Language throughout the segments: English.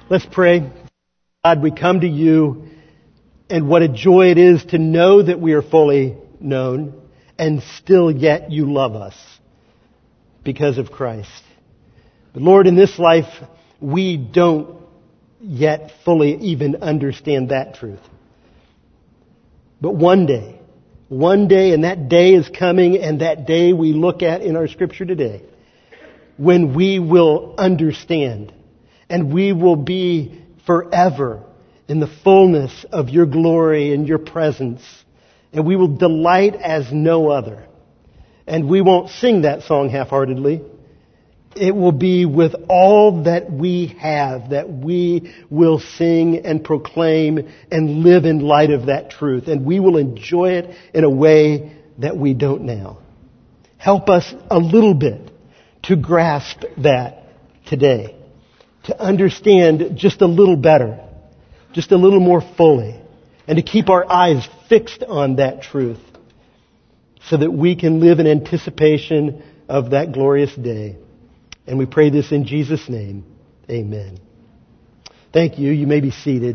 Let's pray. God, we come to you, and what a joy it is to know that we are fully known, and still yet you love us because of Christ. But Lord, in this life, we don't yet fully even understand that truth. But one day, and that day is coming, and that day we look at in our scripture today, when we will understand, and we will be forever in the fullness of your glory and your presence. And we will delight as no other. And we won't sing that song half-heartedly. It will be with all that we have, that we will sing and proclaim and live in light of that truth. And we will enjoy it in a way that we don't now. Help us a little bit to grasp that today. To understand just a little better, just a little more fully, and to keep our eyes fixed on that truth so that we can live in anticipation of that glorious day. And we pray this in Jesus' name. Amen. Thank you. You may be seated.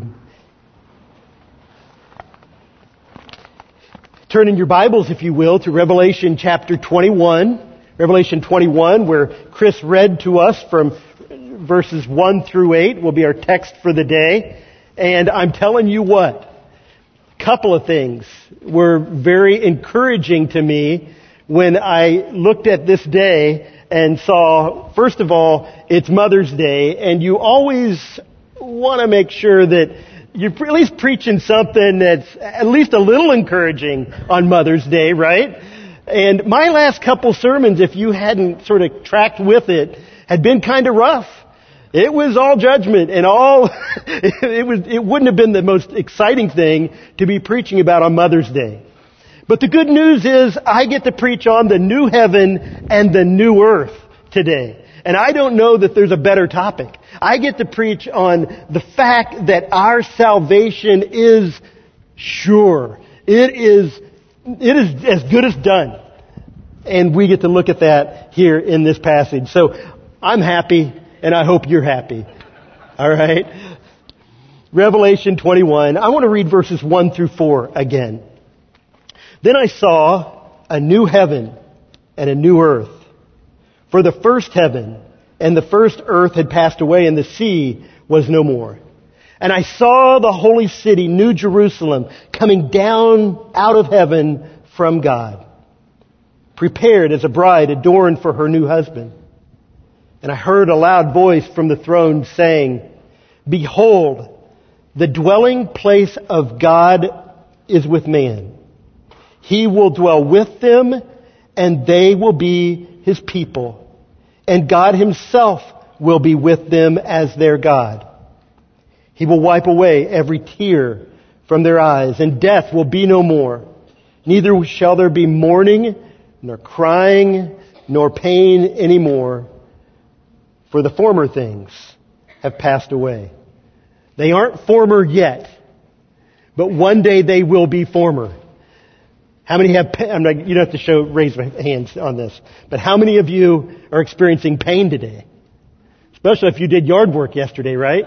Turn in your Bibles, if you will, to Revelation chapter 21. Revelation 21, where Chris read to us from verses 1 through 8 will be our text for the day. And I'm telling you what, a couple of things were very encouraging to me when I looked at this day and saw, first of all, it's Mother's Day, and you always want to make sure that you're at least preaching something that's at least a little encouraging on Mother's Day, right? And my last couple sermons, if you hadn't sort of tracked with it, had been kind of rough. It was all judgment and all, it wouldn't have been the most exciting thing to be preaching about on Mother's Day. But the good news is I get to preach on the new heaven and the new earth today. And I don't know that there's a better topic. I get to preach on the fact that our salvation is sure. It is as good as done. And we get to look at that here in this passage. So I'm happy. And I hope you're happy. All right? Revelation 21. I want to read verses 1 through 4 again. Then I saw a new heaven and a new earth. For the first heaven and the first earth had passed away, and the sea was no more. And I saw the holy city, New Jerusalem, coming down out of heaven from God, prepared as a bride adorned for her new husband. And I heard a loud voice from the throne saying, "Behold, the dwelling place of God is with man. He will dwell with them, and they will be His people. And God Himself will be with them as their God. He will wipe away every tear from their eyes, and death will be no more. Neither shall there be mourning, nor crying, nor pain anymore. For the former things have passed away." They aren't former yet, but one day they will be former. How many have pain? You don't have to raise my hands on this, but how many of you are experiencing pain today? Especially if you did yard work yesterday, right?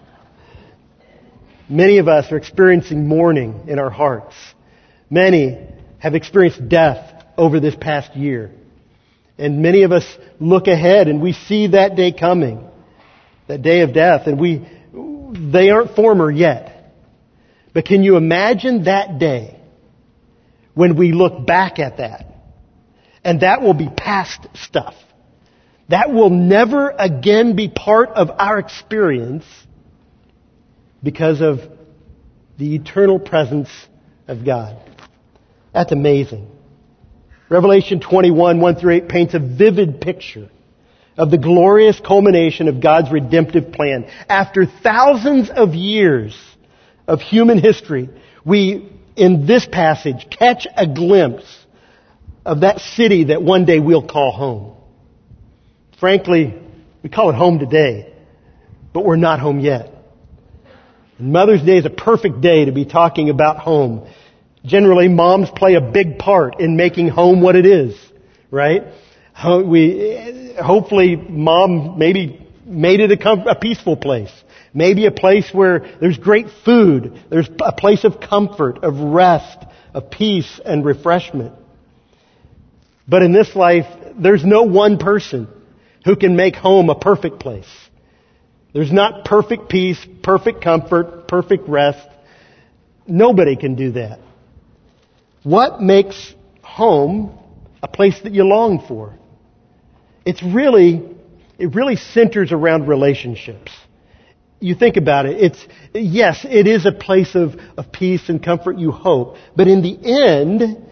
Many of us are experiencing mourning in our hearts. Many have experienced death over this past year. And many of us look ahead and we see that day coming, that day of death, and they aren't former yet. But can you imagine that day when we look back at that? And that will be past stuff. That will never again be part of our experience because of the eternal presence of God. That's amazing. Revelation 21, 1 through 8 paints a vivid picture of the glorious culmination of God's redemptive plan. After thousands of years of human history, we, in this passage, catch a glimpse of that city that one day we'll call home. Frankly, we call it home today, but we're not home yet. And Mother's Day is a perfect day to be talking about home. Generally, moms play a big part in making home what it is, right? Hopefully, mom maybe made it a peaceful place. Maybe a place where there's great food. There's a place of comfort, of rest, of peace and refreshment. But in this life, there's no one person who can make home a perfect place. There's not perfect peace, perfect comfort, perfect rest. Nobody can do that. What makes home a place that you long for? It really centers around relationships. You think about it. Yes, it is a place of peace and comfort, you hope. But in the end,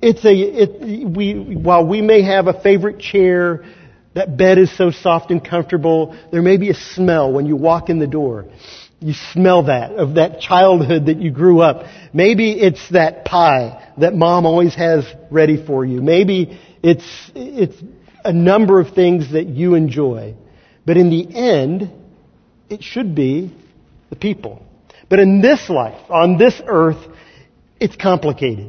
while we may have a favorite chair, that bed is so soft and comfortable, there may be a smell when you walk in the door. You smell that, of that childhood that you grew up. Maybe it's that pie that mom always has ready for you. Maybe it's a number of things that you enjoy. But in the end, it should be the people. But in this life, on this earth, it's complicated.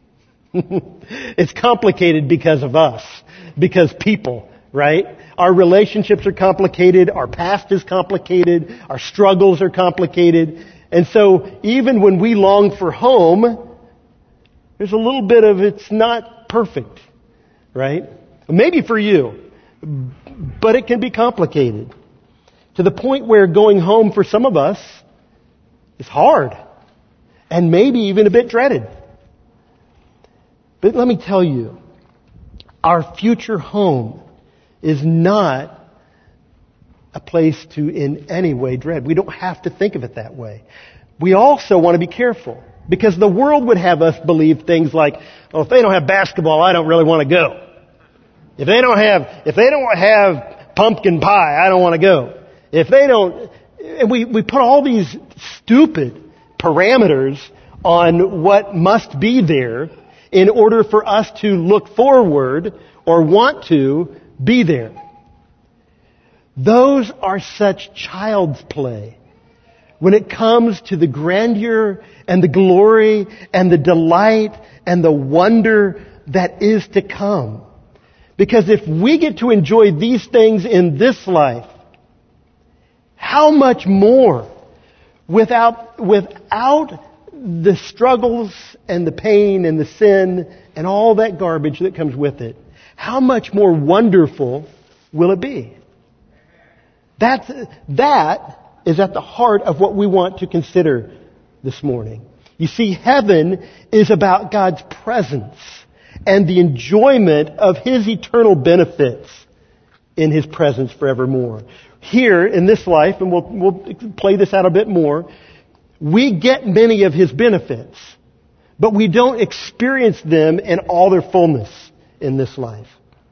It's complicated because of us, because people, right? Our relationships are complicated, our past is complicated, our struggles are complicated. And so even when we long for home, there's a little bit of it's not perfect, right? Maybe for you, but it can be complicated. To the point where going home for some of us is hard and maybe even a bit dreaded. But let me tell you, our future home is not a place to in any way dread. We don't have to think of it that way. We also want to be careful because the world would have us believe things like, oh, if they don't have basketball, I don't really want to go. If they don't have pumpkin pie, I don't want to go. If they don't, and we put all these stupid parameters on what must be there in order for us to look forward or want to be there. Those are such child's play when it comes to the grandeur and the glory and the delight and the wonder that is to come. Because if we get to enjoy these things in this life, how much more without the struggles and the pain and the sin and all that garbage that comes with it, how much more wonderful will it be? That is at the heart of what we want to consider this morning. You see, heaven is about God's presence and the enjoyment of His eternal benefits in His presence forevermore. Here in this life, and we'll play this out a bit more, we get many of His benefits, but we don't experience them in all their fullness in this life.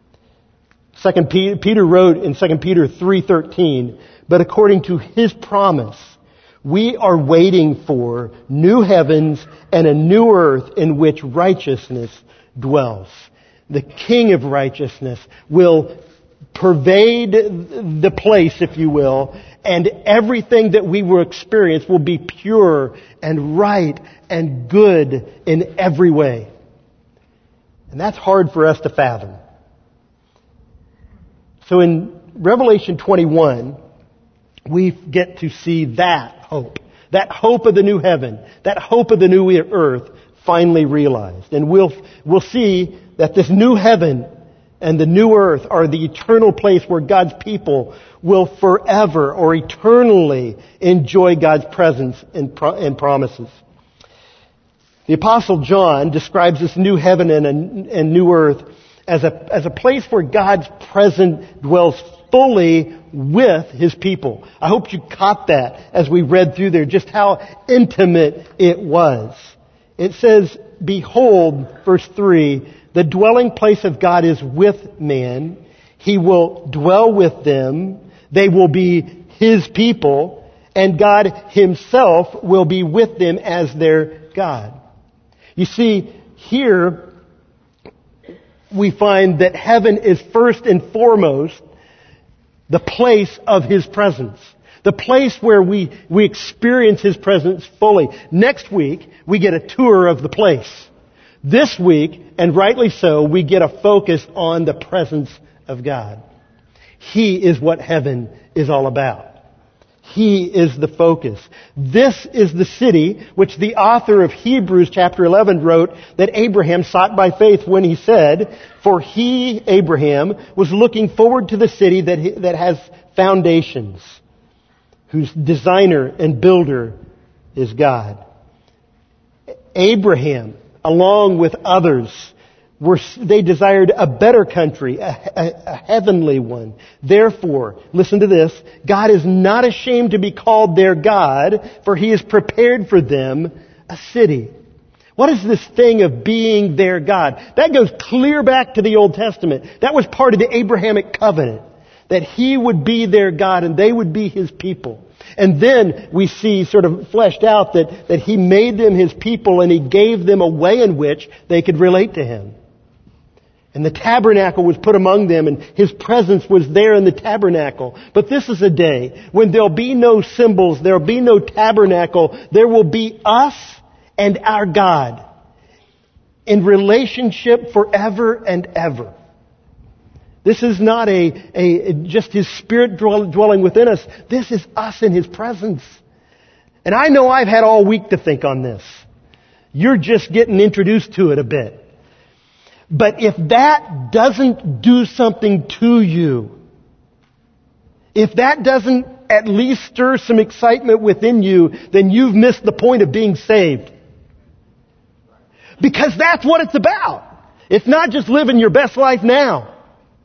Peter wrote in 2 Peter 3:13, but according to His promise, we are waiting for new heavens and a new earth in which righteousness dwells. The King of righteousness will pervade the place, if you will, and everything that we will experience will be pure and right and good in every way. And that's hard for us to fathom. So in Revelation 21, we get to see that hope of the new heaven, that hope of the new earth finally realized. And we'll see that this new heaven and the new earth are the eternal place where God's people will forever or eternally enjoy God's presence and promises. The Apostle John describes this new heaven and new earth as a place where God's presence dwells fully with His people. I hope you caught that as we read through there, just how intimate it was. It says, behold, verse 3, the dwelling place of God is with man. He will dwell with them. They will be His people. And God Himself will be with them as their God. You see, here we find that heaven is first and foremost the place of His presence. The place where we experience His presence fully. Next week, we get a tour of the place. This week, and rightly so, we get a focus on the presence of God. He is what heaven is all about. He is the focus. This is the city which the author of Hebrews chapter 11 wrote that Abraham sought by faith when he said, "For he, Abraham, was looking forward to the city that has foundations, whose designer and builder is God." Abraham, along with others, they desired a better country, a heavenly one. Therefore, listen to this, God is not ashamed to be called their God, for He has prepared for them a city. What is this thing of being their God? That goes clear back to the Old Testament. That was part of the Abrahamic covenant, that He would be their God and they would be His people. And then we see sort of fleshed out that He made them His people and He gave them a way in which they could relate to Him. And the tabernacle was put among them and His presence was there in the tabernacle. But this is a day when there'll be no symbols, there'll be no tabernacle. There will be us and our God in relationship forever and ever. This is not just His Spirit dwelling within us. This is us in His presence. And I know I've had all week to think on this. You're just getting introduced to it a bit. But if that doesn't do something to you, if that doesn't at least stir some excitement within you, then you've missed the point of being saved. Because that's what it's about. It's not just living your best life now.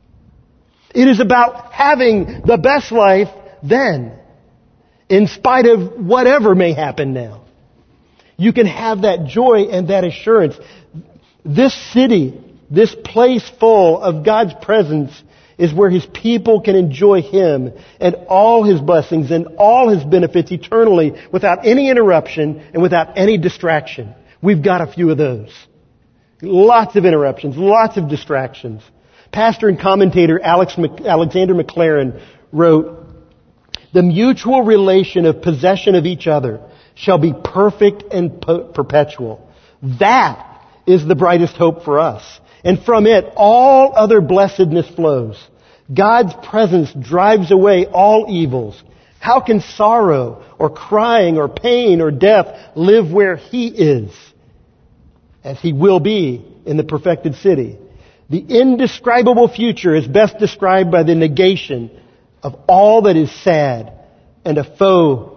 It is about having the best life then, in spite of whatever may happen now. You can have that joy and that assurance. This city, this place full of God's presence, is where His people can enjoy Him and all His blessings and all His benefits eternally without any interruption and without any distraction. We've got a few of those. Lots of interruptions, lots of distractions. Pastor and commentator Alexander McLaren wrote, "The mutual relation of possession of each other shall be perfect and perpetual. That is the brightest hope for us. And from it, all other blessedness flows. God's presence drives away all evils. How can sorrow or crying or pain or death live where He is, as He will be in the perfected city? The indescribable future is best described by the negation of all that is sad and a foe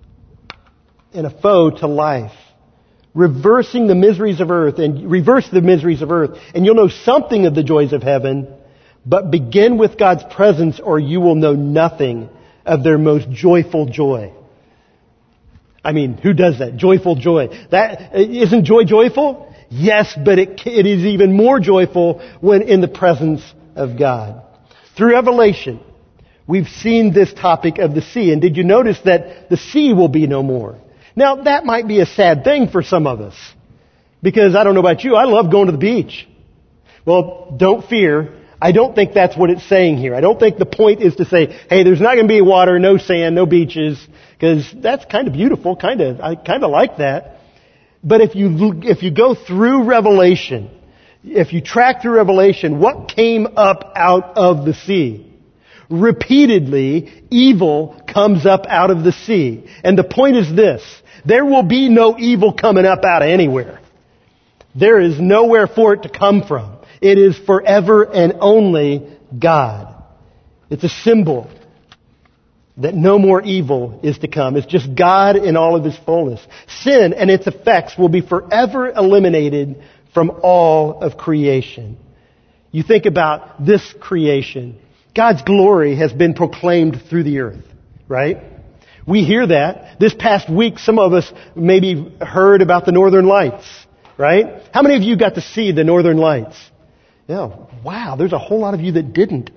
to life. Reverse the miseries of earth, and you'll know something of the joys of heaven, but begin with God's presence or you will know nothing of their most joyful joy." I mean, who does that? Joyful joy. That isn't joy joyful? Yes, but it is even more joyful when in the presence of God. Through Revelation, we've seen this topic of the sea. And did you notice that the sea will be no more? Now, that might be a sad thing for some of us. Because I don't know about you, I love going to the beach. Well, don't fear. I don't think that's what it's saying here. I don't think the point is to say, hey, there's not going to be water, no sand, no beaches. Because that's kind of beautiful. I kind of like that. But if you go through Revelation, if you track through Revelation, what came up out of the sea? Repeatedly, evil comes up out of the sea. And the point is this: there will be no evil coming up out of anywhere. There is nowhere for it to come from. It is forever and only God. It's a symbol that no more evil is to come. It's just God in all of His fullness. Sin and its effects will be forever eliminated from all of creation. You think about this creation. God's glory has been proclaimed through the earth, right? We hear that. This past week, some of us maybe heard about the Northern Lights, right? How many of you got to see the Northern Lights? Yeah, wow, there's a whole lot of you that didn't.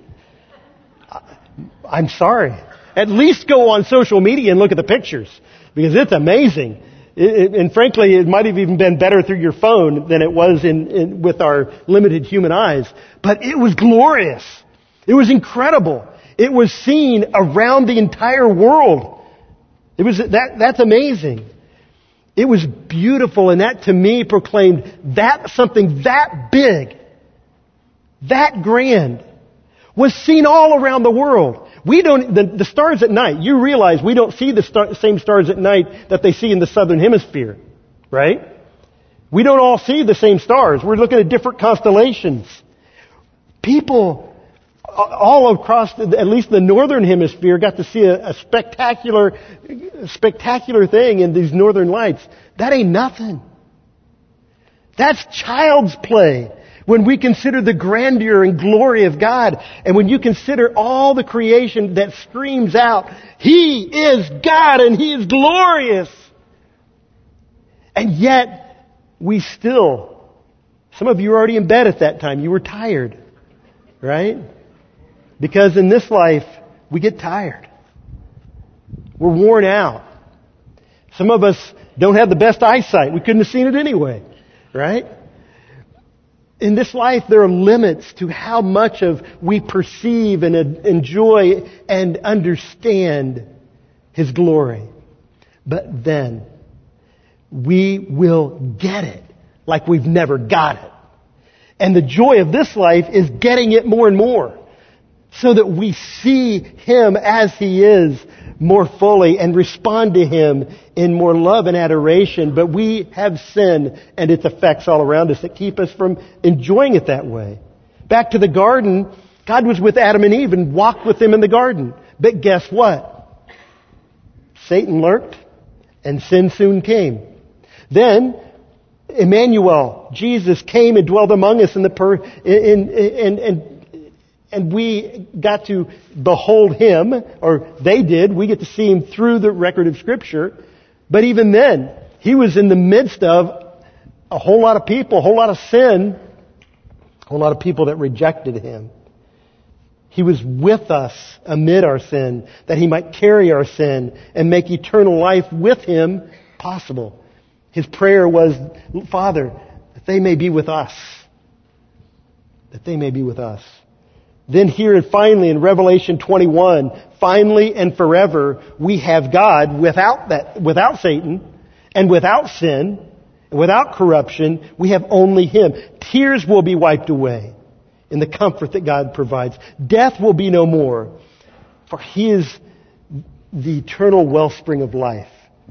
I'm sorry. At least go on social media and look at the pictures, because it's amazing. And frankly, it might have even been better through your phone than it was with our limited human eyes. But it was glorious. It was incredible. It was seen around the entire world. That's amazing. It was beautiful, and that to me proclaimed that something that big, that grand, was seen all around the world. The stars at night, you realize we don't see the same stars at night that they see in the southern hemisphere, right? We don't all see the same stars. We're looking at different constellations. People all across, at least the northern hemisphere, got to see a spectacular thing in these northern lights. That ain't nothing. That's child's play when we consider the grandeur and glory of God, and when you consider all the creation that screams out, He is God and He is glorious. And yet, some of you were already in bed at that time. You were tired, right? Because in this life, we get tired. We're worn out. Some of us don't have the best eyesight. We couldn't have seen it anyway, right? In this life, there are limits to how much of we perceive and enjoy and understand His glory. But then, we will get it like we've never got it. And the joy of this life is getting it more and more, so that we see Him as He is more fully and respond to Him in more love and adoration. But we have sin and its effects all around us that keep us from enjoying it that way. Back to the garden, God was with Adam and Eve and walked with them in the garden. But guess what? Satan lurked and sin soon came. Then Emmanuel, Jesus, came and dwelt among us and we got to behold Him, or they did. We get to see Him through the record of Scripture. But even then, He was in the midst of a whole lot of people, a whole lot of sin, a whole lot of people that rejected Him. He was with us amid our sin, that He might carry our sin and make eternal life with Him possible. His prayer was, Father, that they may be with us. That they may be with us. Then here and finally in Revelation 21, finally and forever, we have God without Satan and without sin and without corruption. We have only Him. Tears will be wiped away in the comfort that God provides. Death will be no more, for He is the eternal wellspring of life.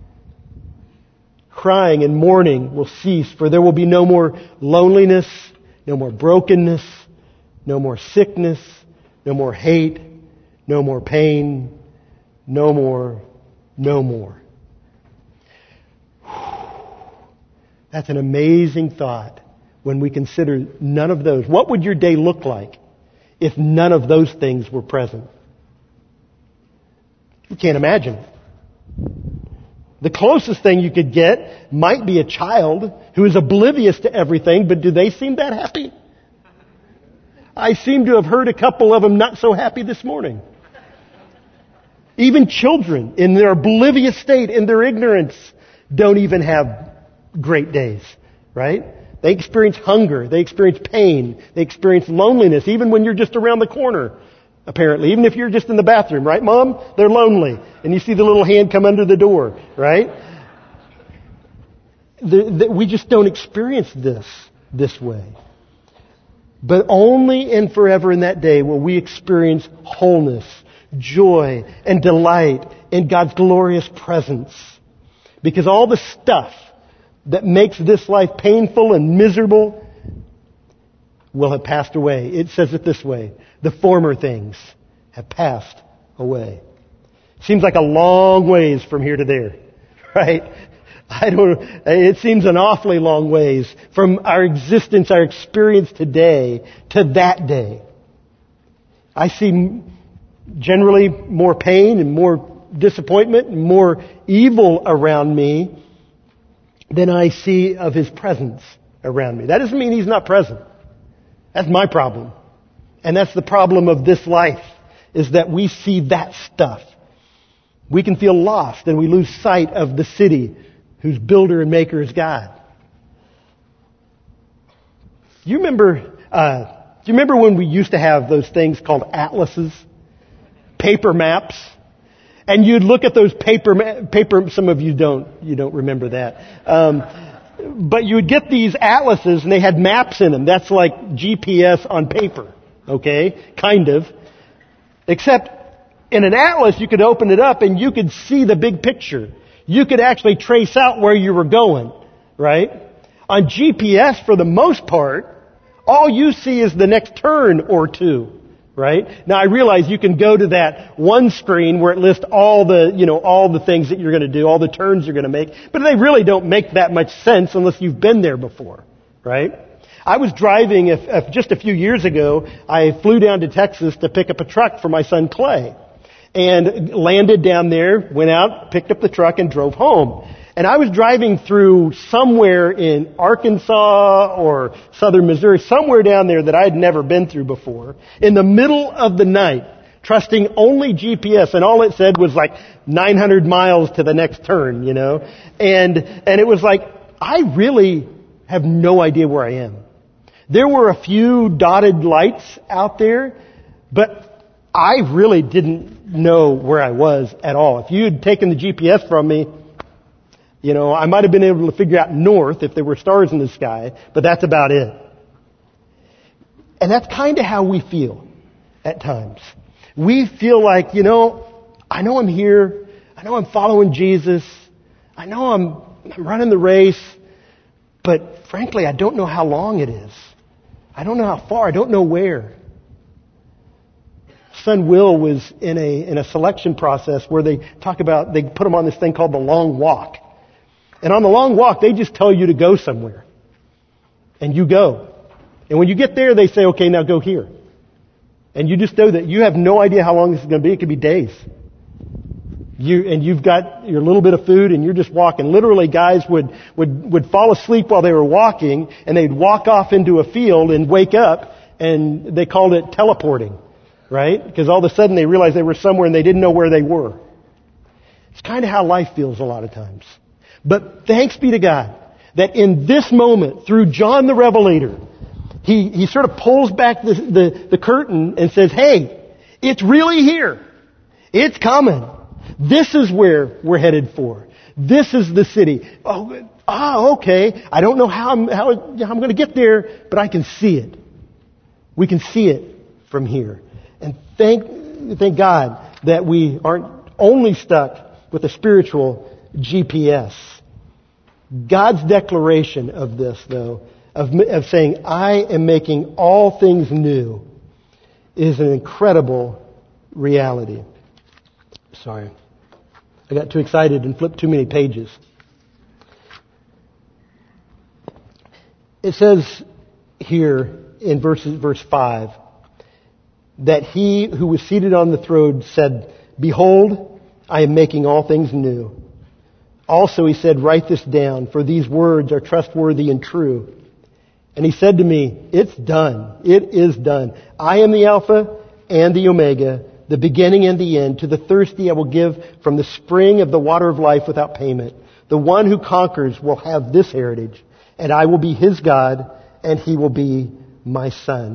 Crying and mourning will cease, for there will be no more loneliness, no more brokenness, no more sickness, no more hate, no more pain, no more. That's an amazing thought when we consider none of those. What would your day look like if none of those things were present? You can't imagine it. The closest thing you could get might be a child who is oblivious to everything, but do they seem that happy? I seem to have heard a couple of them not so happy this morning. Even children, in their oblivious state, in their ignorance, don't even have great days, right? They experience hunger, they experience pain, they experience loneliness, even when you're just around the corner, apparently. Even if you're just in the bathroom, right, Mom? They're lonely. And you see the little hand come under the door, right? We just don't experience this way. But only and forever in that day will we experience wholeness, joy, and delight in God's glorious presence. Because all the stuff that makes this life painful and miserable will have passed away. It says it this way: the former things have passed away. Seems like a long ways from here to there, right? It seems an awfully long ways from our existence, our experience today to that day. I see generally more pain and more disappointment and more evil around me than I see of His presence around me. That doesn't mean He's not present. That's my problem. And that's the problem of this life, is that we see that stuff. We can feel lost and we lose sight of the city whose builder and maker is God. Do you remember when we used to have those things called atlases? Paper maps? And you'd look at those paper, some of you don't remember that. But you would get these atlases and they had maps in them. That's like GPS on paper. Okay? Kind of. Except In an atlas, you could open it up and you could see the big picture. You could actually trace out where you were going, right? On GPS, for the most part, all you see is the next turn or two, right? Now I realize you can go to that one screen where it lists all the things that you're going to do, all the turns you're going to make, but they really don't make that much sense unless you've been there before, right? I was driving, just a few years ago, I flew down to Texas to pick up a truck for my son Clay. And landed down there, went out, picked up the truck, and drove home. And I was driving through somewhere in Arkansas or southern Missouri, somewhere down there that I had never been through before, in the middle of the night, trusting only GPS, and all it said was like 900 miles to the next turn, you know. And it was like, I really have no idea where I am. There were a few dotted lights out there, but I really didn't know where I was at all. If you had taken the GPS from me, you know, I might have been able to figure out north if there were stars in the sky, but that's about it. And that's kind of how we feel at times. We feel like, you know, I know I'm here. I know I'm following Jesus. I know I'm running the race. But frankly, I don't know how long it is. I don't know how far. I don't know where. Son Will was in a selection process where they put him on this thing called the long walk. And on the long walk, they just tell you to go somewhere. And you go. And when you get there, they say, okay, now go here. And you just know that you have no idea how long this is going to be. It could be days. You've got your little bit of food and you're just walking. Literally, guys would fall asleep while they were walking, and they'd walk off into a field and wake up, and they called it teleporting. Right? Because all of a sudden they realized they were somewhere and they didn't know where they were. It's kind of how life feels a lot of times. But thanks be to God that in this moment, through John the Revelator, he sort of pulls back the curtain and says, hey, it's really here. It's coming. This is where we're headed for. This is the city. Okay. I don't know how I'm going to get there, but I can see it. We can see it from here. And thank God that we aren't only stuck with a spiritual GPS. God's declaration of this, though, of saying, I am making all things new, is an incredible reality. Sorry. I got too excited and flipped too many pages. It says here in verse 5, that he who was seated on the throne said, behold, I am making all things new. Also he said, write this down, for these words are trustworthy and true. And he said to me, it's done. It is done. I am the Alpha and the Omega, the beginning and the end. To the thirsty I will give from the spring of the water of life without payment. The one who conquers will have this heritage, and I will be his God, and he will be my son.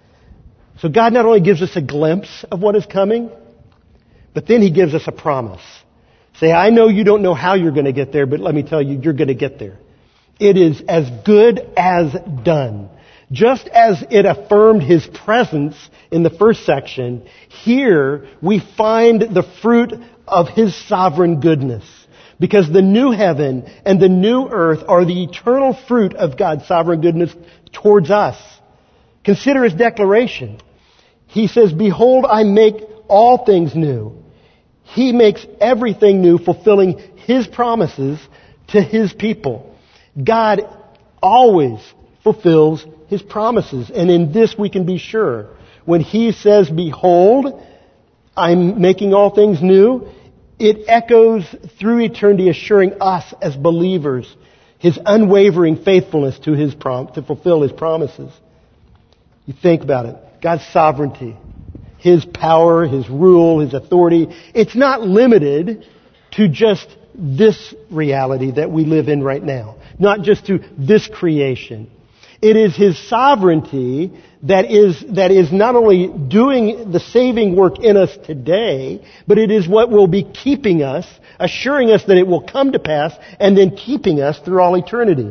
So God not only gives us a glimpse of what is coming, but then he gives us a promise. Say, I know you don't know how you're going to get there, but let me tell you, you're going to get there. It is as good as done. Just as it affirmed his presence in the first section, here we find the fruit of his sovereign goodness. Because the new heaven and the new earth are the eternal fruit of God's sovereign goodness towards us. Consider his declaration. He says, behold, I make all things new. He makes everything new, fulfilling his promises to his people. God always fulfills his promises. And in this we can be sure. When he says, behold, I'm making all things new, it echoes through eternity, assuring us as believers his unwavering faithfulness to fulfill his promises. You think about it. God's sovereignty, his power, his rule, his authority. It's not limited to just this reality that we live in right now. Not just to this creation. It is his sovereignty that is not only doing the saving work in us today, but it is what will be keeping us, assuring us that it will come to pass, and then keeping us through all eternity.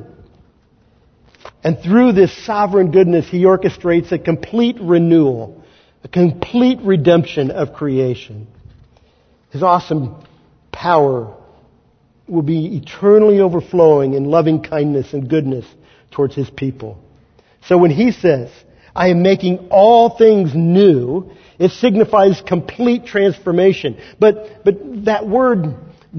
And through this sovereign goodness, he orchestrates a complete renewal, a complete redemption of creation. His awesome power will be eternally overflowing in loving kindness and goodness towards His people. So when He says, I am making all things new, it signifies complete transformation. But that word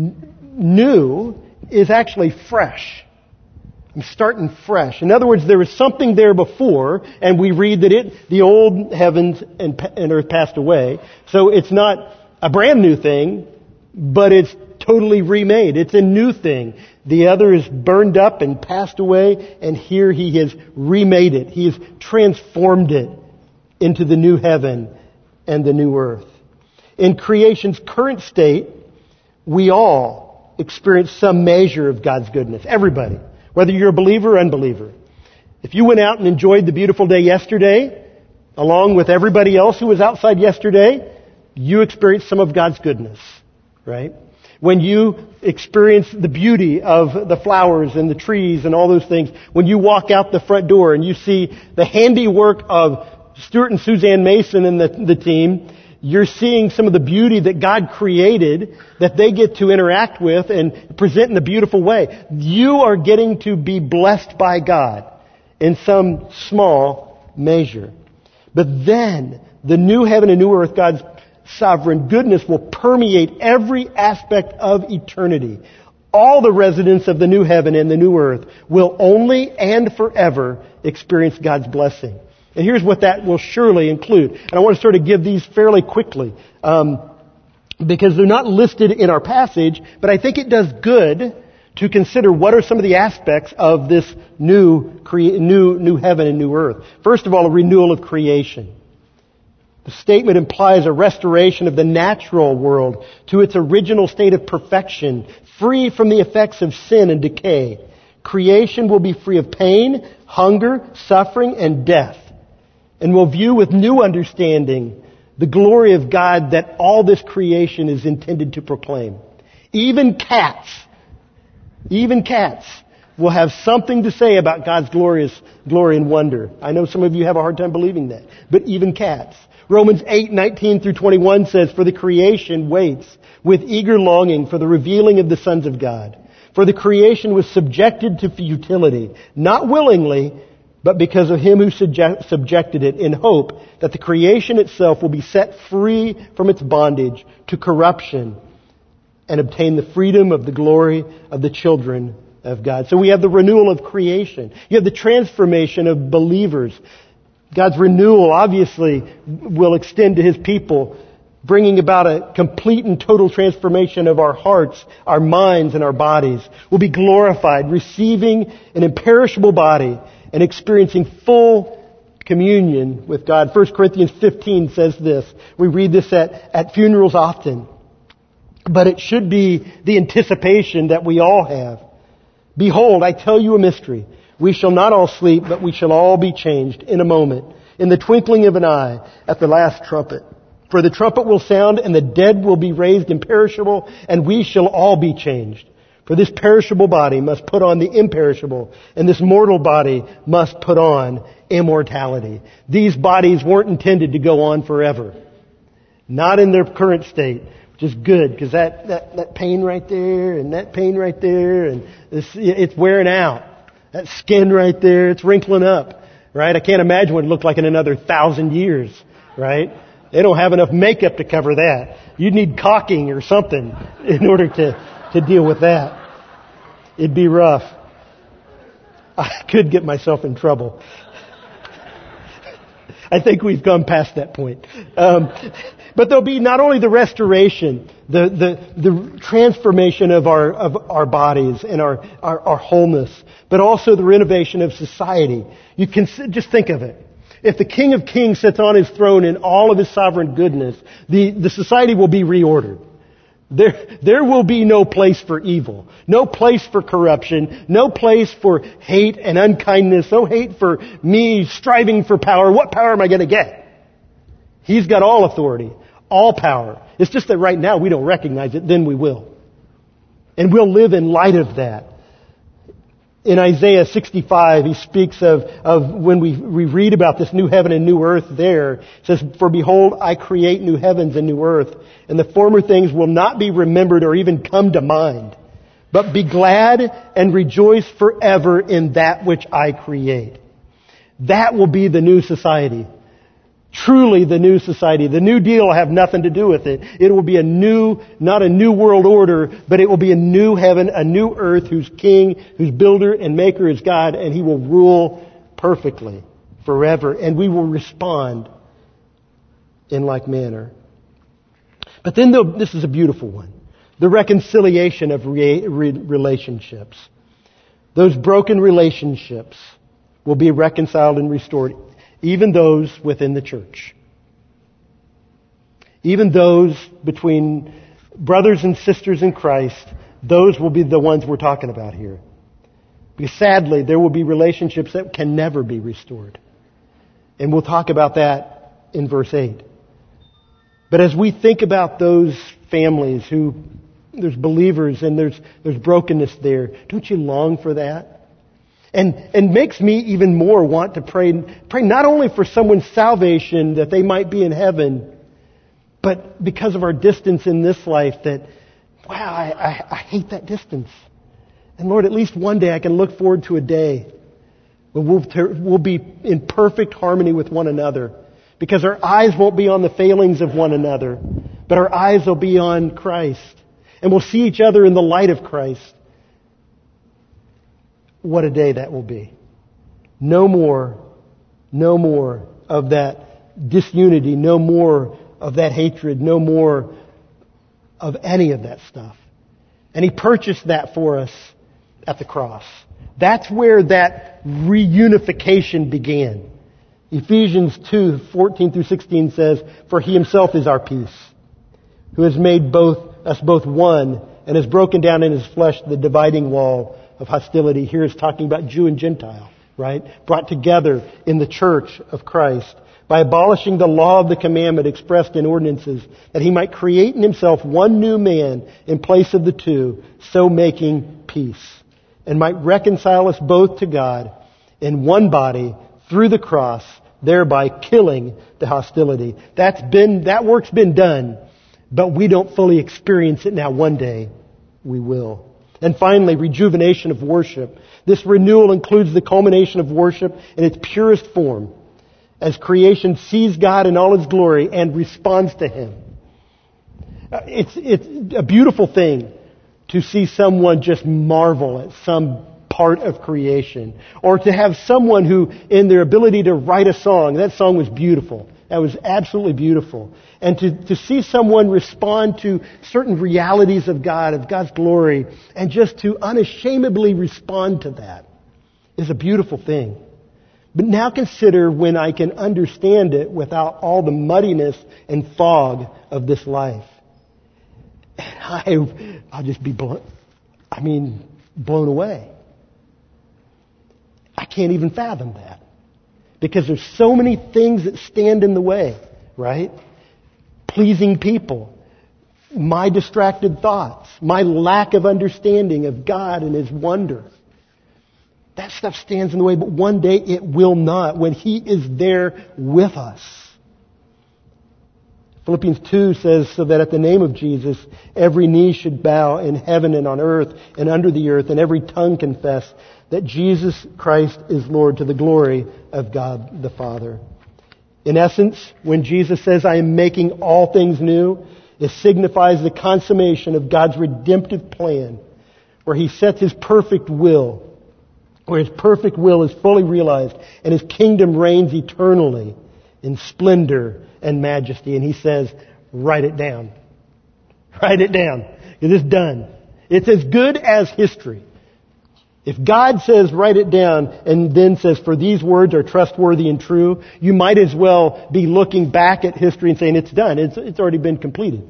new is actually fresh. I'm starting fresh. In other words, there was something there before, and we read that the old heavens and earth passed away. So it's not a brand new thing, but it's totally remade. It's a new thing. The other is burned up and passed away, and here He has remade it. He has transformed it into the new heaven and the new earth. In creation's current state, we all experience some measure of God's goodness. Everybody. Whether you're a believer or unbeliever. If you went out and enjoyed the beautiful day yesterday, along with everybody else who was outside yesterday, you experienced some of God's goodness, right? When you experience the beauty of the flowers and the trees and all those things, when you walk out the front door and you see the handiwork of Stuart and Suzanne Mason and the team, you're seeing some of the beauty that God created that they get to interact with and present in a beautiful way. You are getting to be blessed by God in some small measure. But then, the new heaven and new earth, God's sovereign goodness will permeate every aspect of eternity. All the residents of the new heaven and the new earth will only and forever experience God's blessing. And here's what that will surely include. And I want to sort of give these fairly quickly, because they're not listed in our passage, but I think it does good to consider what are some of the aspects of this new heaven and new earth. First of all, a renewal of creation. The statement implies a restoration of the natural world to its original state of perfection, free from the effects of sin and decay. Creation will be free of pain, hunger, suffering, and death. And will view with new understanding the glory of God that all this creation is intended to proclaim. Even cats will have something to say about God's glory and wonder. I know some of you have a hard time believing that, but even cats. Romans 8:19 through 21 says, For the creation waits with eager longing for the revealing of the sons of God. For the creation was subjected to futility, not willingly, but because of Him who subjected it, in hope that the creation itself will be set free from its bondage to corruption and obtain the freedom of the glory of the children of God. So we have the renewal of creation. You have the transformation of believers. God's renewal obviously will extend to His people, bringing about a complete and total transformation of our hearts, our minds, and our bodies. We'll be glorified, receiving an imperishable body and experiencing full communion with God. 1 Corinthians 15 says this. We read this at funerals often. But it should be the anticipation that we all have. Behold, I tell you a mystery. We shall not all sleep, but we shall all be changed in a moment, in the twinkling of an eye, at the last trumpet. For the trumpet will sound, and the dead will be raised imperishable, and we shall all be changed. For this perishable body must put on the imperishable, and this mortal body must put on immortality. These bodies weren't intended to go on forever. Not in their current state, which is good, because that pain right there, and that pain right there, and it's wearing out. That skin right there, it's wrinkling up, right? I can't imagine what it looked like in another 1,000 years, right? They don't have enough makeup to cover that. You'd need caulking or something in order to deal with that. It'd be rough. I could get myself in trouble. I think we've gone past that point. But there'll be not only the restoration, the transformation of our bodies and our wholeness, but also the renovation of society. You can just think of it. If the King of Kings sits on His throne in all of His sovereign goodness, the society will be reordered. There will be no place for evil, no place for corruption, no place for hate and unkindness, no hate for me striving for power. What power am I going to get? He's got all authority, all power. It's just that right now we don't recognize it, then we will. And we'll live in light of that. In Isaiah 65, he speaks of when we read about this new heaven and new earth there. It says, "For behold, I create new heavens and new earth, and the former things will not be remembered or even come to mind. But be glad and rejoice forever in that which I create." That will be the new society. Truly the new society. The New Deal will have nothing to do with it. It will be not a new world order, but it will be a new heaven, a new earth whose king, whose builder and maker is God, and He will rule perfectly forever. And we will respond in like manner. But then this is a beautiful one. The reconciliation of relationships. Those broken relationships will be reconciled and restored. Even those within the church. Even those between brothers and sisters in Christ, those will be the ones we're talking about here. Because sadly, there will be relationships that can never be restored. And we'll talk about that in verse 8. But as we think about those families who, there's believers and there's brokenness there, don't you long for that? And makes me even more want to pray not only for someone's salvation that they might be in heaven, but because of our distance in this life that, wow, I hate that distance. And Lord, at least one day I can look forward to a day when we'll be in perfect harmony with one another. Because our eyes won't be on the failings of one another, but our eyes will be on Christ. And we'll see each other in the light of Christ. What a day that will be. No more of that disunity, no more of that hatred, no more of any of that stuff. And He purchased that for us at the cross. That's where that reunification began. Ephesians 2:14 through 16 says, "For He Himself is our peace, who has made us both one, and has broken down in His flesh the dividing wall of hostility." Here is talking about Jew and Gentile, right? Brought together in the church of Christ by abolishing the law of the commandment expressed in ordinances, that He might create in Himself one new man in place of the two, so making peace, and might reconcile us both to God in one body through the cross, thereby killing the hostility. That work's been done, but we don't fully experience it now. One day we will. And finally, rejuvenation of worship. This renewal includes the culmination of worship in its purest form, as creation sees God in all His glory and responds to Him. It's a beautiful thing to see someone just marvel at some part of creation, or to have someone who, in their ability to write a song, that song was beautiful. That was absolutely beautiful. And to see someone respond to certain realities of God, of God's glory, and just to unashamedly respond to that is a beautiful thing. But now consider when I can understand it without all the muddiness and fog of this life. And I'll just be blown away. I can't even fathom that. Because there's so many things that stand in the way, right? Pleasing people, my distracted thoughts, my lack of understanding of God and His wonder. That stuff stands in the way, but one day it will not, when He is there with us. Philippians 2 says, "So that at the name of Jesus, every knee should bow in heaven and on earth and under the earth, and every tongue confess that Jesus Christ is Lord, to the glory of God the Father." In essence, when Jesus says, "I am making all things new," it signifies the consummation of God's redemptive plan, where He sets His perfect will, where His perfect will is fully realized, and His kingdom reigns eternally in splendor and majesty. And He says, write it down. Write it down. It is done. It's as good as history. If God says, write it down, and then says, for these words are trustworthy and true, you might as well be looking back at history and saying, it's done. It's already been completed.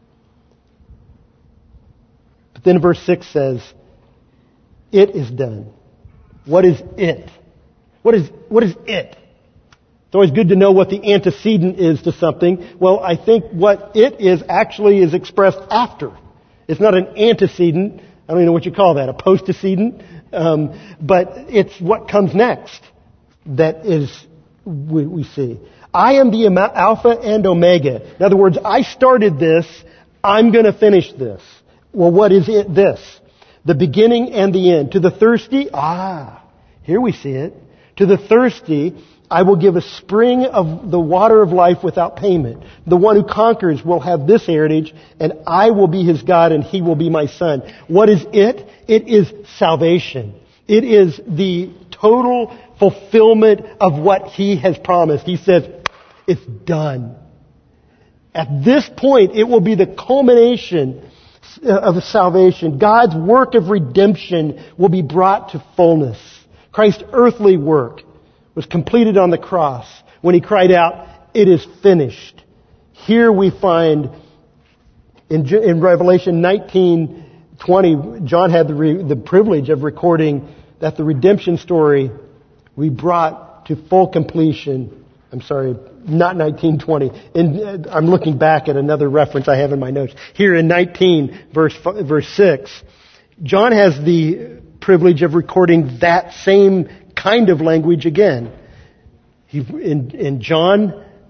But then verse 6 says, it is done. What is it? What is it? It's always good to know what the antecedent is to something. Well, I think what it is actually is expressed after. It's not an antecedent. I don't even know what you call that. A postecedent? But it's what comes next that is we see. I am the Alpha and Omega. In other words, I started this. I'm going to finish this. Well, what is it? This. The beginning and the end. To the thirsty, here we see it. To the thirsty, I will give a spring of the water of life without payment. The one who conquers will have this heritage, and I will be his God, and he will be my son. What is it? It is salvation. It is the total fulfillment of what he has promised. He says, it's done. At this point, it will be the culmination of salvation. God's work of redemption will be brought to fullness. Christ's earthly work was completed on the cross when he cried out, it is finished. Here we find in Revelation 19:20, John had the privilege of recording that the redemption story we brought to full completion. I'm sorry, not 19:20. I'm looking back at another reference I have in my notes. Here in 19, verse 6, John has the privilege of recording that same kind of language again. In John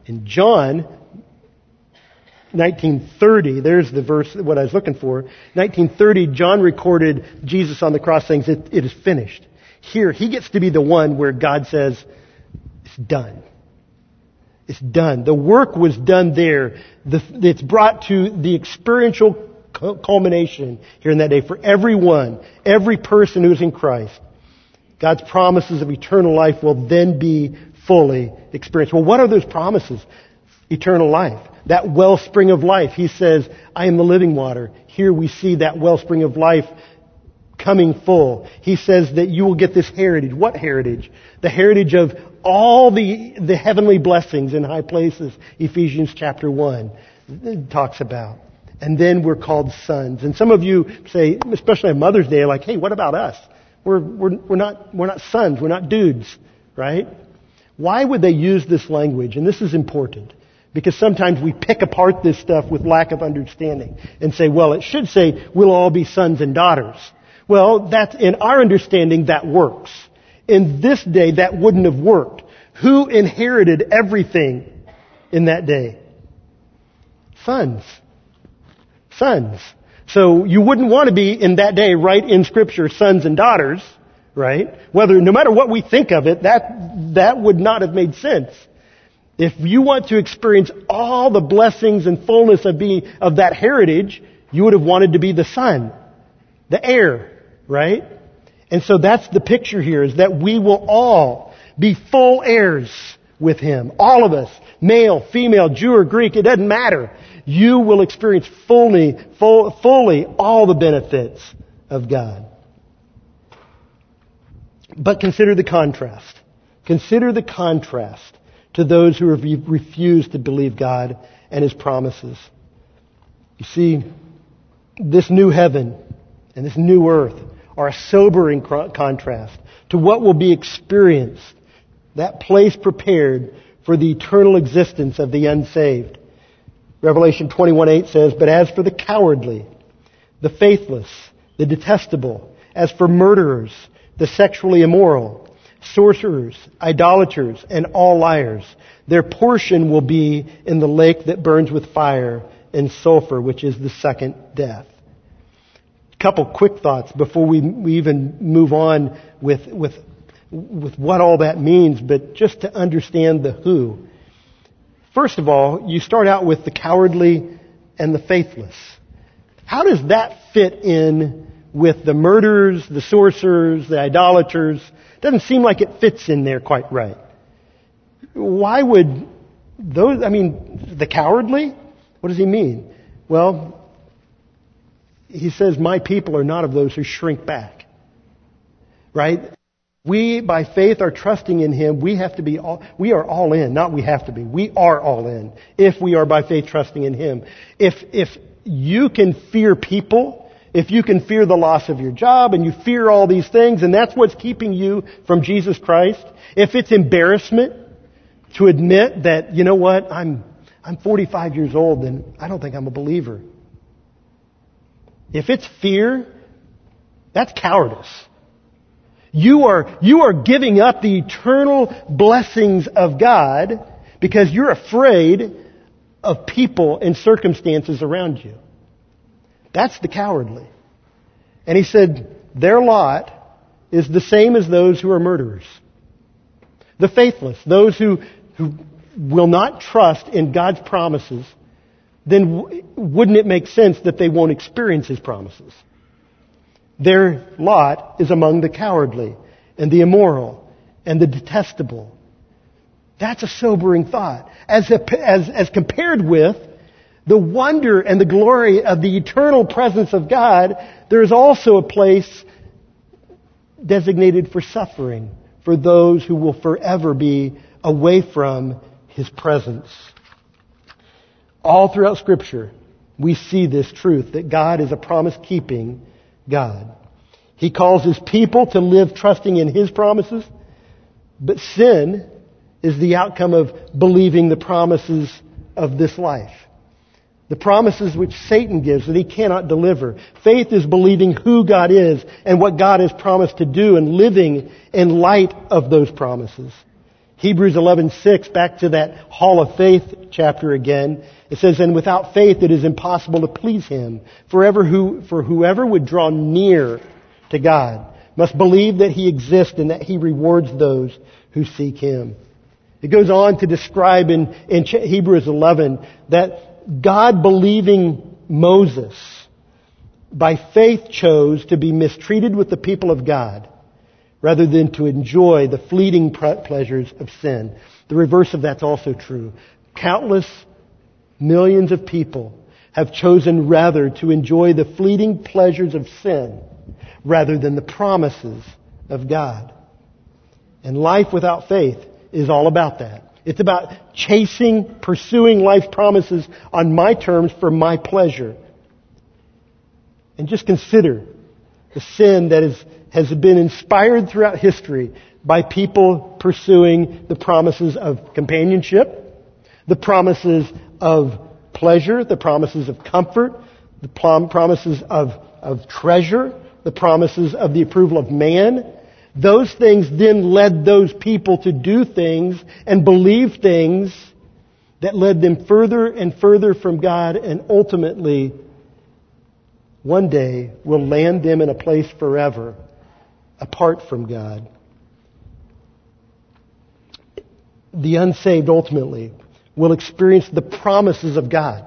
19:30, there's the verse, what I was looking for. 19:30, John recorded Jesus on the cross saying, it is finished. Here, he gets to be the one where God says, it's done. It's done. The work was done there. It's brought to the experiential culmination here in that day for everyone, every person who's in Christ. God's promises of eternal life will then be fully experienced. Well, what are those promises? Eternal life. That wellspring of life. He says, I am the living water. Here we see that wellspring of life coming full. He says that you will get this heritage. What heritage? The heritage of all the heavenly blessings in high places. Ephesians chapter 1 talks about. And then we're called sons. And some of you say, especially on Mother's Day, like, hey, what about us? We're not sons. We're not dudes, right? Why would they use this language? And this is important. Because sometimes we pick apart this stuff with lack of understanding and say, well, it should say we'll all be sons and daughters. Well, that's in our understanding that works. In this day, that wouldn't have worked. Who inherited everything in that day? Sons. Sons. So you wouldn't want to be in that day, right in Scripture, sons and daughters, right? No matter what we think of it, that would not have made sense. If you want to experience all the blessings and fullness of that heritage, you would have wanted to be the son, the heir, right? And so that's the picture here, is that we will all be full heirs with him. All of us, male, female, Jew or Greek, it doesn't matter. You will experience fully all the benefits of God. But consider the contrast. Consider the contrast to those who have refused to believe God and his promises. You see, this new heaven and this new earth are a sobering contrast to what will be experienced, that place prepared for the eternal existence of the unsaved. Revelation 21:8 says, but as for the cowardly, the faithless, the detestable, as for murderers, the sexually immoral, sorcerers, idolaters, and all liars, their portion will be in the lake that burns with fire and sulfur, which is the second death. A couple quick thoughts before we even move on with what all that means, but just to understand the who. First of all, you start out with the cowardly and the faithless. How does that fit in with the murderers, the sorcerers, the idolaters? Doesn't seem like it fits in there quite right. Why would those, the cowardly? What does he mean? Well, he says, my people are not of those who shrink back. Right? We, by faith, are trusting in him. We are all in. Not we have to be. We are all in. If we are by faith trusting in him. If you can fear people, if you can fear the loss of your job and you fear all these things, and that's what's keeping you from Jesus Christ, if it's embarrassment to admit that, you know what, I'm 45 years old and I don't think I'm a believer. If it's fear, that's cowardice. You are giving up the eternal blessings of God because you're afraid of people and circumstances around you. That's the cowardly. And he said, their lot is the same as those who are murderers. The faithless, those who will not trust in God's promises, then wouldn't it make sense that they won't experience His promises? Their lot is among the cowardly and the immoral and the detestable. That's a sobering thought. As compared with the wonder and the glory of the eternal presence of God, there is also a place designated for suffering for those who will forever be away from His presence. All throughout Scripture, we see this truth that God is a promise-keeping God. He calls His people to live trusting in His promises, but sin is the outcome of believing the promises of this life. The promises which Satan gives that he cannot deliver. Faith is believing who God is and what God has promised to do and living in light of those promises. Hebrews 11:6, back to that Hall of Faith chapter again. It says, and without faith it is impossible to please Him. For whoever would draw near to God must believe that He exists and that He rewards those who seek Him. It goes on to describe in Hebrews 11 that God-believing Moses, by faith, chose to be mistreated with the people of God rather than to enjoy the fleeting pleasures of sin. The reverse of that's also true. Countless millions of people have chosen rather to enjoy the fleeting pleasures of sin rather than the promises of God. And life without faith is all about that. It's about pursuing life's promises on my terms for my pleasure. And just consider the sin that has been inspired throughout history by people pursuing the promises of companionship, the promises of pleasure, the promises of comfort, the promises of treasure, the promises of the approval of man. Those things then led those people to do things and believe things that led them further and further from God and ultimately one day will land them in a place forever apart from God. The unsaved ultimately will experience the promises of God.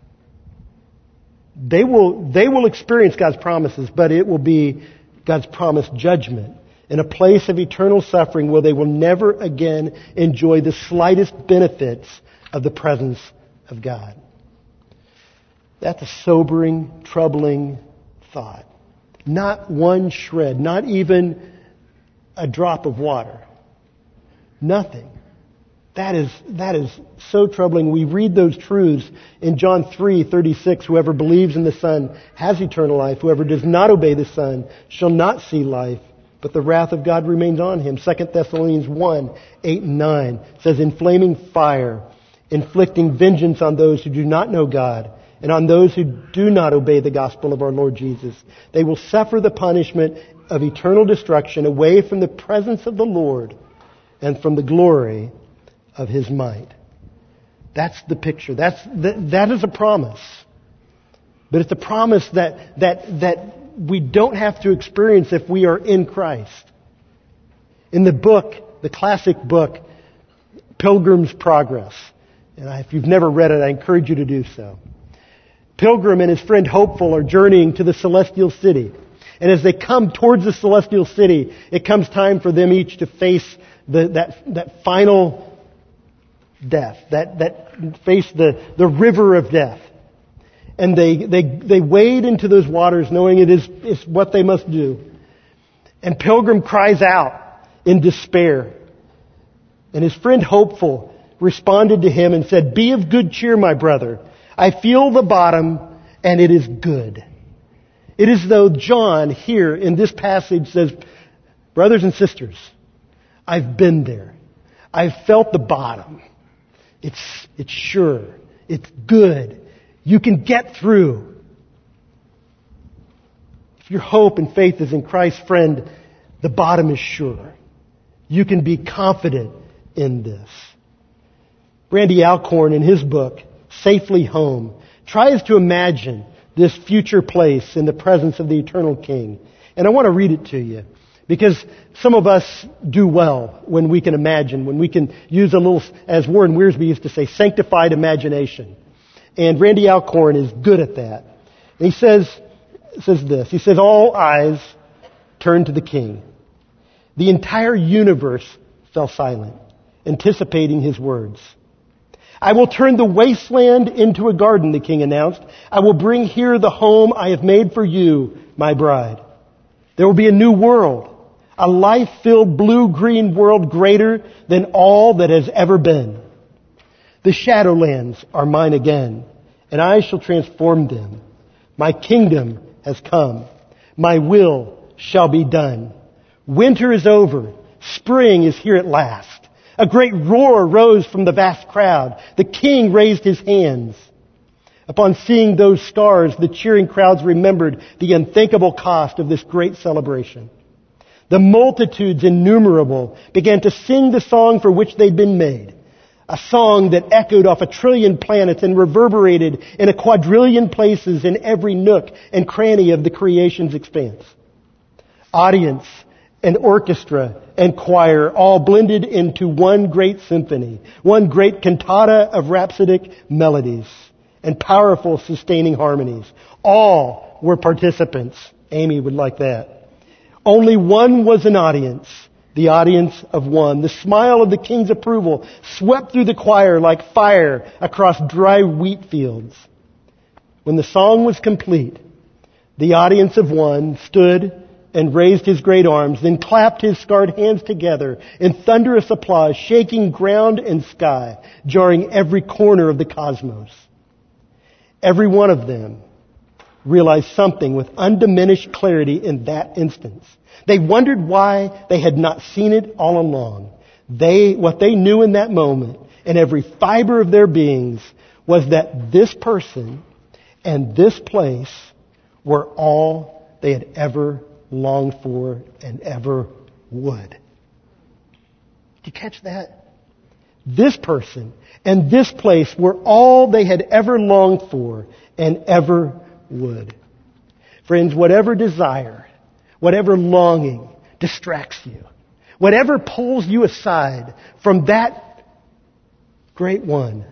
They will experience God's promises, but it will be God's promised judgment in a place of eternal suffering where they will never again enjoy the slightest benefits of the presence of God. That's a sobering, troubling thought. Not one shred, not even a drop of water. Nothing. That is so troubling. We read those truths in John 3:36. Whoever believes in the Son has eternal life. Whoever does not obey the Son shall not see life, but the wrath of God remains on him. 2 Thessalonians 1:8-9 says, in flaming fire, inflicting vengeance on those who do not know God and on those who do not obey the gospel of our Lord Jesus. They will suffer the punishment of eternal destruction away from the presence of the Lord and from the glory of His might. That's the picture. That is a promise. But it's a promise that we don't have to experience if we are in Christ. In the classic book, Pilgrim's Progress, and if you've never read it, I encourage you to do so. Pilgrim and his friend Hopeful are journeying to the celestial city. And as they come towards the celestial city, it comes time for them each to face that final death, that face the river of death. And they wade into those waters knowing it's what they must do. And Pilgrim cries out in despair. And his friend Hopeful responded to him and said, "Be of good cheer, my brother. I feel the bottom and it is good." It is though John here in this passage says, brothers and sisters, I've been there. I've felt the bottom. It's sure. It's good. You can get through. If your hope and faith is in Christ, friend, The bottom is sure. You can be confident in this. Randy Alcorn, in his book, Safely Home, tries to imagine this future place in the presence of the eternal King. And I want to read it to you, because some of us do well when we can imagine, when we can use a little, as Warren Wiersbe used to say, sanctified imagination. And Randy Alcorn is good at that. And he says this, he says, all eyes turned to the King. The entire universe fell silent, anticipating his words. I will turn the wasteland into a garden, the King announced. I will bring here the home I have made for you, my bride. There will be a new world, a life-filled blue-green world greater than all that has ever been. The Shadowlands are mine again, and I shall transform them. My kingdom has come. My will shall be done. Winter is over. Spring is here at last. A great roar rose from the vast crowd. The King raised his hands. Upon seeing those stars, the cheering crowds remembered the unthinkable cost of this great celebration. The multitudes innumerable began to sing the song for which they'd been made. A song that echoed off 1 trillion planets and reverberated in 1 quadrillion places in every nook and cranny of the creation's expanse. Audience and orchestra and choir all blended into one great symphony, one great cantata of rhapsodic melodies and powerful sustaining harmonies. All were participants. Amy would like that. Only one was an audience, the audience of one. The smile of the King's approval swept through the choir like fire across dry wheat fields. When the song was complete, the audience of one stood and raised his great arms, then clapped his scarred hands together in thunderous applause, shaking ground and sky, jarring every corner of the cosmos. Every one of them realized something with undiminished clarity in that instance. They wondered why they had not seen it all along. What they knew in that moment, in every fiber of their beings, was that this person and this place were all they had ever longed for and ever would. Did you catch that? This person and this place were all they had ever longed for and ever would. Friends, whatever desire, whatever longing distracts you, whatever pulls you aside from that great one,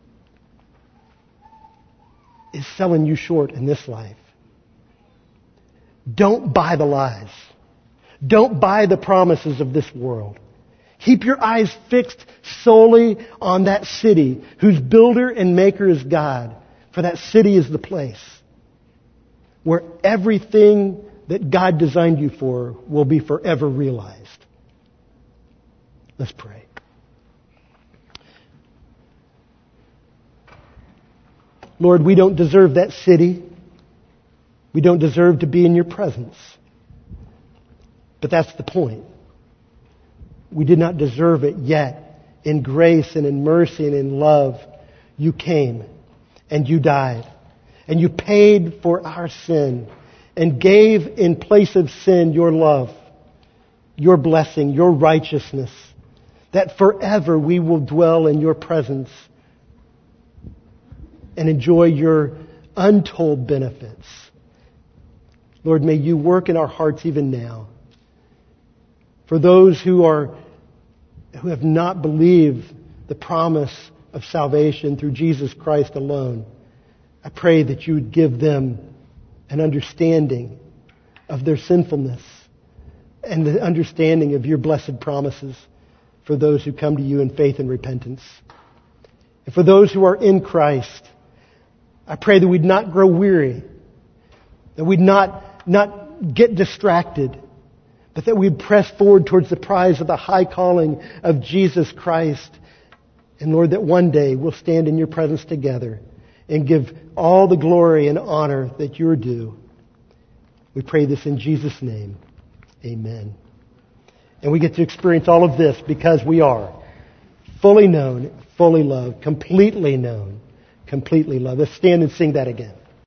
is selling you short in this life. Don't buy the lies. Don't buy the promises of this world. Keep your eyes fixed solely on that city whose builder and maker is God. For that city is the place where everything that God designed you for will be forever realized. Let's pray. Lord, we don't deserve that city. We don't deserve to be in your presence. But that's the point. We did not deserve it, yet in grace and in mercy and in love, you came and you died. And you paid for our sin and gave in place of sin your love, your blessing, your righteousness, that forever we will dwell in your presence and enjoy your untold benefits. Lord, may you work in our hearts even now. For those who have not believed the promise of salvation through Jesus Christ alone, I pray that you would give them an understanding of their sinfulness and the understanding of your blessed promises for those who come to you in faith and repentance. And for those who are in Christ, I pray that we'd not grow weary, that we'd not get distracted, but that we'd press forward towards the prize of the high calling of Jesus Christ. And Lord, that one day we'll stand in your presence together and give all the glory and honor that you're due. We pray this in Jesus' name. Amen. And we get to experience all of this because we are fully known, fully loved, completely known, completely loved. Let's stand and sing that again.